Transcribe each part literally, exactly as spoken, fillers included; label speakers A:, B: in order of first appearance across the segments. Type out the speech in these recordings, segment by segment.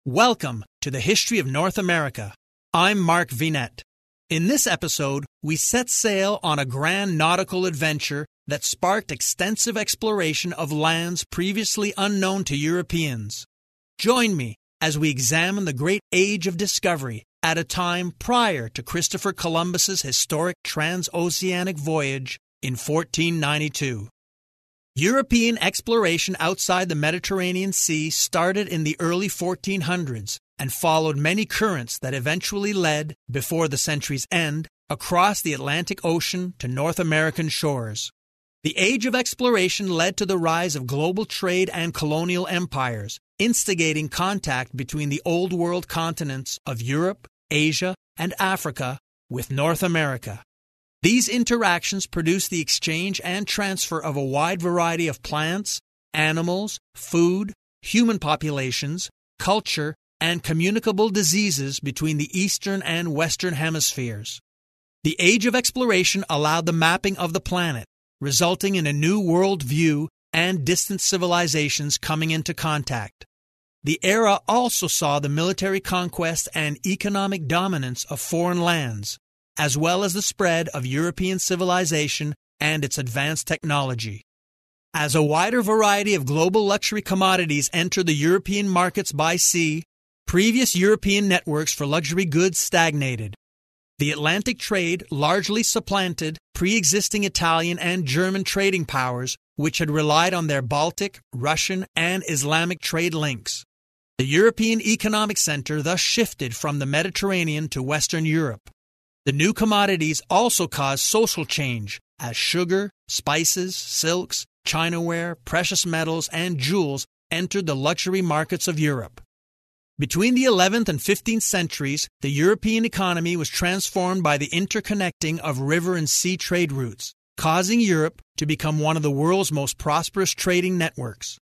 A: Welcome to the History of North America. I'm Mark Vinet. In this episode, we set sail on a grand nautical adventure that sparked extensive exploration of lands previously unknown to Europeans. Join me as we examine the great age of discovery at a time prior to Christopher Columbus's historic transoceanic voyage in fourteen ninety-two. European exploration outside the Mediterranean Sea started in the early fourteen hundreds and followed many currents that eventually led, before the century's end, across the Atlantic Ocean to North American shores. The age of exploration led to the rise of global trade and colonial empires, instigating contact between the Old World continents of Europe, Asia, and Africa with North America. These interactions produced the exchange and transfer of a wide variety of plants, animals, food, human populations, culture, and communicable diseases between the eastern and western hemispheres. The age of exploration allowed the mapping of the planet, resulting in a new world view and distant civilizations coming into contact. The era also saw the military conquest and economic dominance of foreign lands, as well as the spread of European civilization and its advanced technology. As a wider variety of global luxury commodities entered the European markets by sea, previous European networks for luxury goods stagnated. The Atlantic trade largely supplanted pre-existing Italian and German trading powers, which had relied on their Baltic, Russian, and Islamic trade links. The European economic center thus shifted from the Mediterranean to Western Europe. The new commodities also caused social change, as sugar, spices, silks, chinaware, precious metals, and jewels entered the luxury markets of Europe. Between the eleventh and fifteenth centuries, the European economy was transformed by the interconnecting of river and sea trade routes, causing Europe to become one of the world's most prosperous trading networks.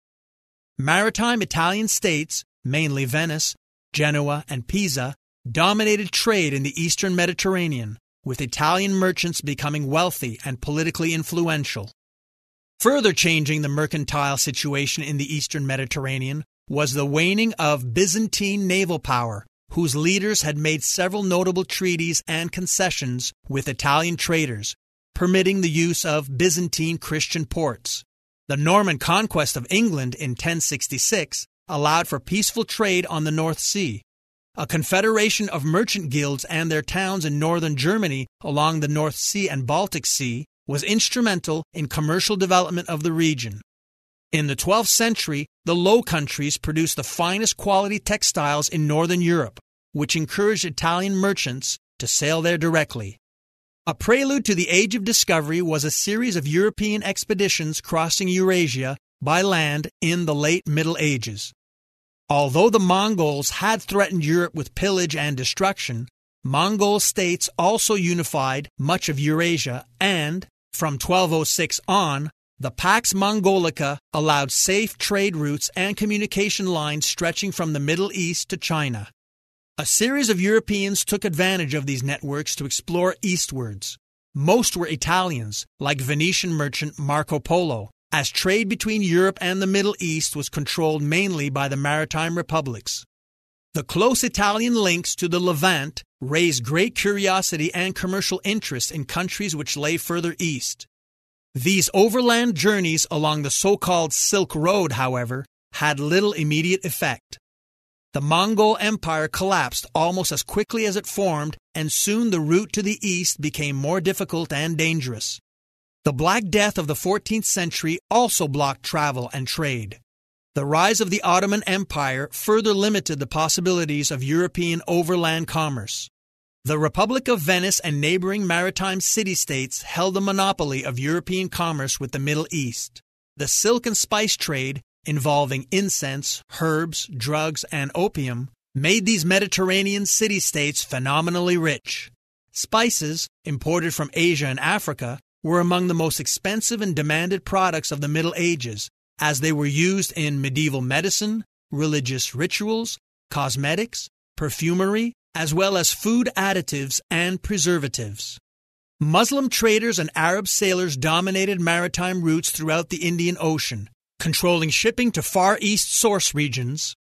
A: Maritime Italian states, mainly Venice, Genoa, and Pisa, dominated trade in the eastern Mediterranean, with Italian merchants becoming wealthy and politically influential. Further changing the mercantile situation in the eastern Mediterranean was the waning of Byzantine naval power, whose leaders had made several notable treaties and concessions with Italian traders, permitting the use of Byzantine Christian ports. The Norman conquest of England in ten sixty-six allowed for peaceful trade on the North Sea. A confederation of merchant guilds and their towns in northern Germany along the North Sea and Baltic Sea was instrumental in commercial development of the region. In the twelfth century, the Low Countries produced the finest quality textiles in northern Europe, which encouraged Italian merchants to sail there directly. A prelude to the Age of Discovery was a series of European expeditions crossing Eurasia by land in the late Middle Ages. Although the Mongols had threatened Europe with pillage and destruction, Mongol states also unified much of Eurasia and, from twelve oh six on, the Pax Mongolica allowed safe trade routes and communication lines stretching from the Middle East to China. A series of Europeans took advantage of these networks to explore eastwards. Most were Italians, like Venetian merchant Marco Polo, as trade between Europe and the Middle East was controlled mainly by the maritime republics. The close Italian links to the Levant raised great curiosity and commercial interest in countries which lay further east. These overland journeys along the so-called Silk Road, however, had little immediate effect. The Mongol Empire collapsed almost as quickly as it formed, and soon the route to the east became more difficult and dangerous. The Black Death of the fourteenth century also blocked travel and trade. The rise of the Ottoman Empire further limited the possibilities of European overland commerce. The Republic of Venice and neighboring maritime city-states held the monopoly of European commerce with the Middle East. The silk and spice trade, involving incense, herbs, drugs, and opium, made these Mediterranean city-states phenomenally rich. Spices, imported from Asia and Africa, were among the most expensive and demanded products of the Middle Ages, as they were used in medieval medicine, religious rituals, cosmetics, perfumery, as well as food additives and preservatives. Muslim traders and Arab sailors dominated maritime routes throughout the Indian Ocean, controlling shipping to Far East source regions,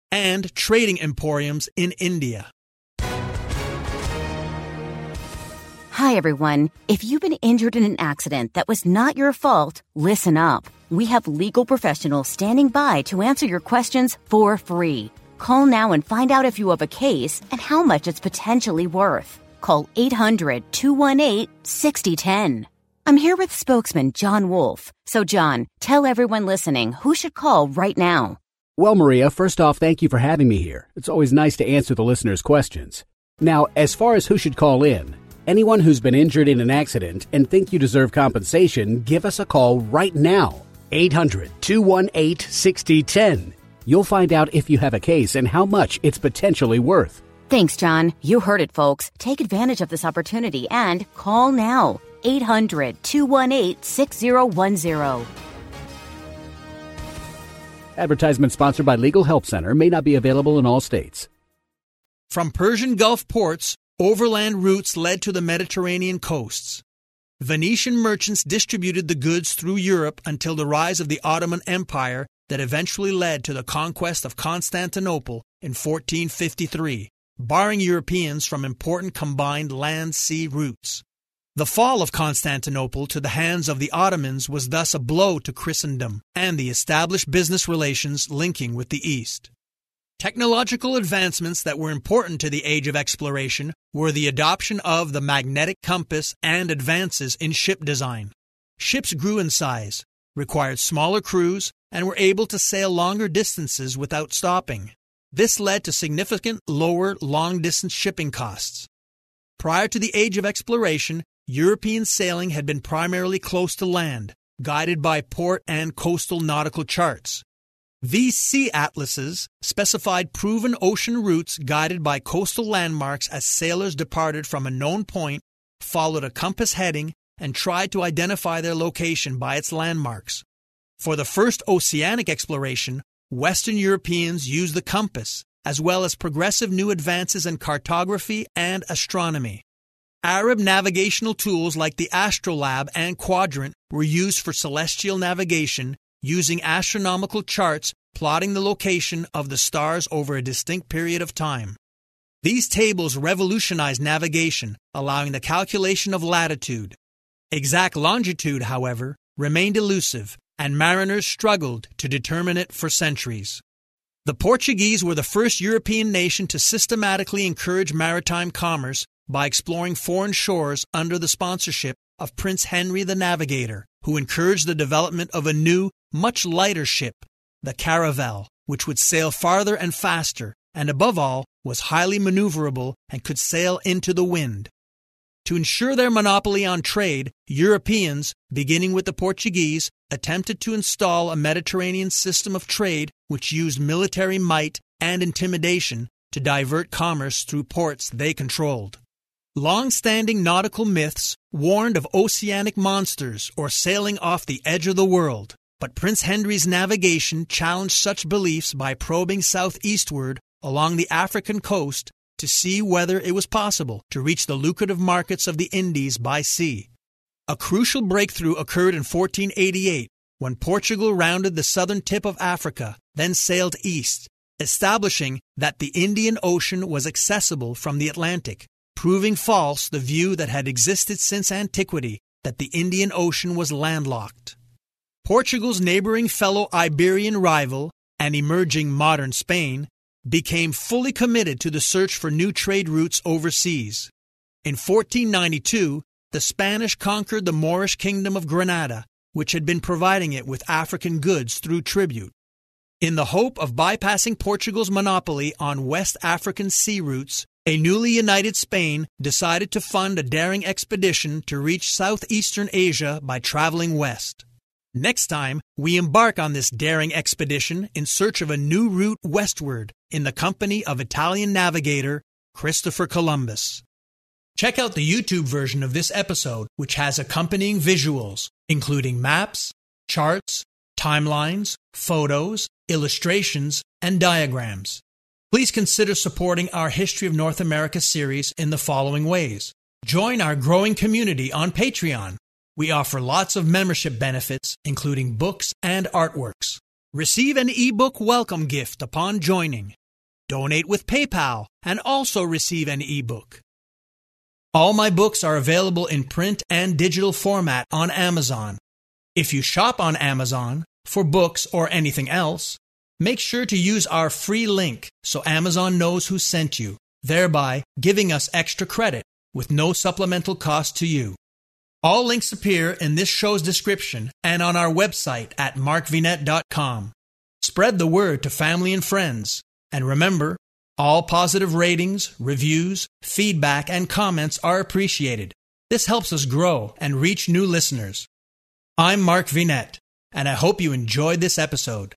A: and trading emporiums in India.
B: Hi, everyone. If you've been injured in an accident that was not your fault, listen up. We have legal professionals standing by to answer your questions for free. Call now and find out if you have a case and how much it's potentially worth. Call eight hundred, two one eight, six zero one zero. I'm here with spokesman John Wolf. So, John, tell everyone listening who should call right now.
C: Well, Maria, first off, thank you for having me here. It's always nice to answer the listeners' questions. Now, as far as who should call in, anyone who's been injured in an accident and think you deserve compensation, give us a call right now. eight hundred, two one eight, six zero one zero. You'll find out if you have a case and how much it's potentially worth.
B: Thanks, John. You heard it, folks. Take advantage of this opportunity and call now. eight hundred, two one eight, six zero one zero.
C: Advertisement sponsored by Legal Help Center, may not be available in all states.
A: From Persian Gulf ports, overland routes led to the Mediterranean coasts. Venetian merchants distributed the goods through Europe until the rise of the Ottoman Empire that eventually led to the conquest of Constantinople in fourteen fifty-three, barring Europeans from important combined land-sea routes. The fall of Constantinople to the hands of the Ottomans was thus a blow to Christendom and the established business relations linking with the East. Technological advancements that were important to the age of exploration were the adoption of the magnetic compass and advances in ship design. Ships grew in size, required smaller crews, and were able to sail longer distances without stopping. This led to significant lower long-distance shipping costs. Prior to the age of exploration, European sailing had been primarily close to land, guided by port and coastal nautical charts. These sea atlases specified proven ocean routes guided by coastal landmarks as sailors departed from a known point, followed a compass heading, and tried to identify their location by its landmarks. For the first oceanic exploration, Western Europeans used the compass, as well as progressive new advances in cartography and astronomy. Arab navigational tools like the astrolabe and quadrant were used for celestial navigation, using astronomical charts plotting the location of the stars over a distinct period of time. These tables revolutionized navigation, allowing the calculation of latitude. Exact longitude, however, remained elusive, and mariners struggled to determine it for centuries. The Portuguese were the first European nation to systematically encourage maritime commerce by exploring foreign shores under the sponsorship of Prince Henry the Navigator, who encouraged the development of a new, much lighter ship, the caravel, which would sail farther and faster, and above all, was highly maneuverable and could sail into the wind. To ensure their monopoly on trade, Europeans, beginning with the Portuguese, attempted to install a Mediterranean system of trade which used military might and intimidation to divert commerce through ports they controlled. Long-standing nautical myths warned of oceanic monsters or sailing off the edge of the world, but Prince Henry's navigation challenged such beliefs by probing southeastward along the African coast to see whether it was possible to reach the lucrative markets of the Indies by sea. A crucial breakthrough occurred in fourteen eighty-eight when Portugal rounded the southern tip of Africa, then sailed east, establishing that the Indian Ocean was accessible from the Atlantic, proving false the view that had existed since antiquity that the Indian Ocean was landlocked. Portugal's neighboring fellow Iberian rival and emerging modern Spain became fully committed to the search for new trade routes overseas. In fourteen ninety-two, the Spanish conquered the Moorish kingdom of Granada, which had been providing it with African goods through tribute. In the hope of bypassing Portugal's monopoly on West African sea routes, a newly united Spain decided to fund a daring expedition to reach southeastern Asia by traveling west. Next time, we embark on this daring expedition in search of a new route westward in the company of Italian navigator Christopher Columbus. Check out the YouTube version of this episode, which has accompanying visuals, including maps, charts, timelines, photos, illustrations, and diagrams. Please consider supporting our History of North America series in the following ways. Join our growing community on Patreon. We offer lots of membership benefits, including books and artworks. Receive an ebook welcome gift upon joining. donate with PayPal, and also receive an ebook. All my books are available in print and digital format on Amazon. If you shop on Amazon for books or anything else, make sure to use our free link so Amazon knows who sent you, thereby giving us extra credit with no supplemental cost to you. All links appear in this show's description and on our website at mark vinet dot com. Spread the word to family and friends. And remember, all positive ratings, reviews, feedback, and comments are appreciated. This helps us grow and reach new listeners. I'm Mark Vinet, and I hope you enjoyed this episode.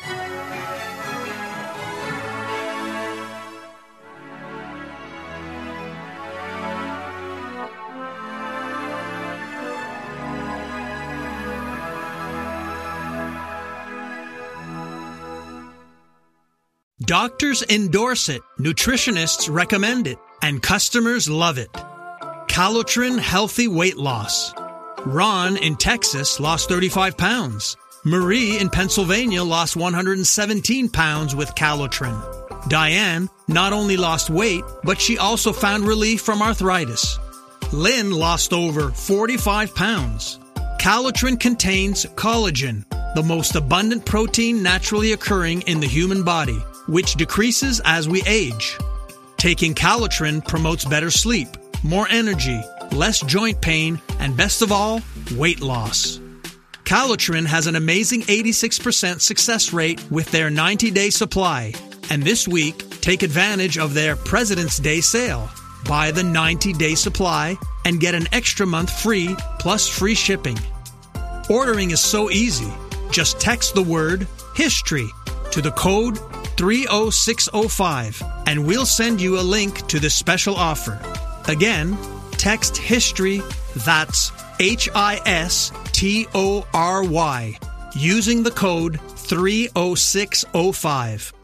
A: Doctors endorse it, nutritionists recommend it, and customers love it. Calotren Healthy Weight Loss. Ron in Texas lost thirty-five pounds. Marie in Pennsylvania lost one hundred seventeen pounds with Calotren. Diane not only lost weight, but she also found relief from arthritis. Lynn lost over forty-five pounds. Calotren contains collagen, the most abundant protein naturally occurring in the human body, which decreases as we age. Taking Calotren promotes better sleep, more energy, less joint pain, and best of all, weight loss. Calotren has an amazing eighty-six percent success rate with their ninety-day supply. And this week, take advantage of their President's Day sale. Buy the ninety-day supply and get an extra month free plus free shipping. Ordering is so easy. Just text the word HISTORY to the code three oh six oh five and we'll send you a link to this special offer. Again, text HISTORY, that's H I S T O R Y, using the code three oh six oh five.